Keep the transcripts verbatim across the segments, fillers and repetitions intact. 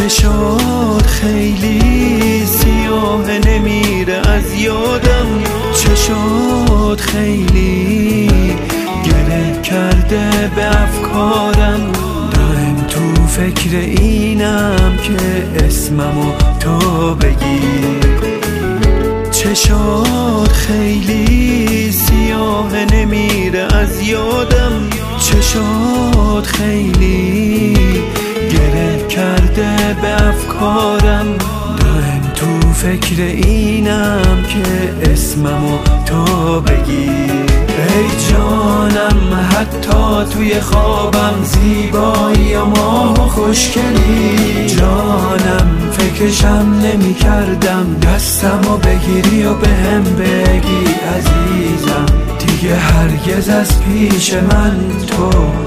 چشات خیلی سیاه نمیره از یادم، چشات خیلی گره کرده به افکارم. دائم تو فکر اینم که اسممو تو بگی. چشات خیلی سیاه نمیره از یادم، چشات خیلی گره کرده به افکارم. دائم تو فکر اینم که اسممو تو بگی. ای جانم حتی توی خوابم زیبایی و ماه و خوشگلی. جانم فکرشم نمی کردم دستمو بگیری و بهم بگی عزیزم دیگه هرگز از پیش من تو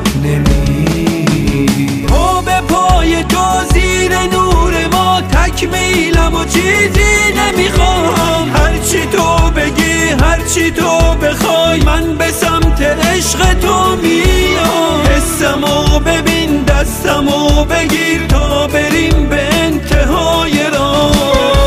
نمیری. پا به پای تو زیر نور ما تکمیلم و چیزی نمیخوام. هرچی تو بگی هرچی تو بخوای من به سمت عشق تو میام. حسمو ببین دستمو بگیر تا بریم به انتهای راه.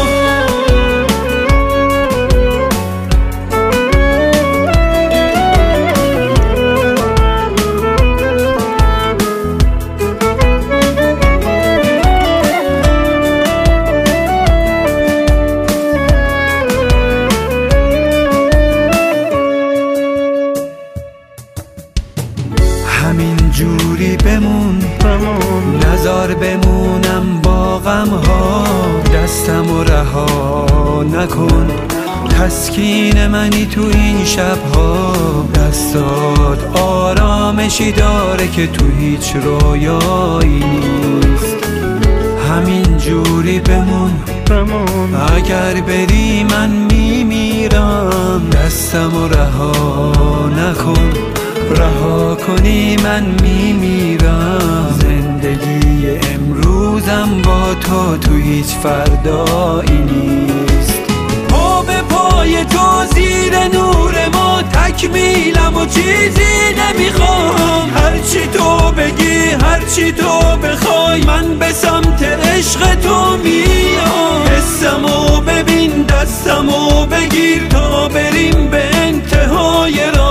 همین جوری بمون نزار بمونم با غم ها. دستمو رها نکن تسکین منی تو این شبها. دستات آرامشی داره که تو هیچ رویایی نیست. همین جوری بمون اگر بری من میمیرم. دستمو رها نکن رها کنی من میمیرم. زندگی امروزم با تو تو هیچ فردایی نیست. پا به پای تو زیر نور ما تکمیلم و چیزی نمیخوام. هرچی تو بگی هرچی تو بخوای من به سمت عشق تو میام. حسمو ببین دستمو بگیر تا بریم به انتهای راه.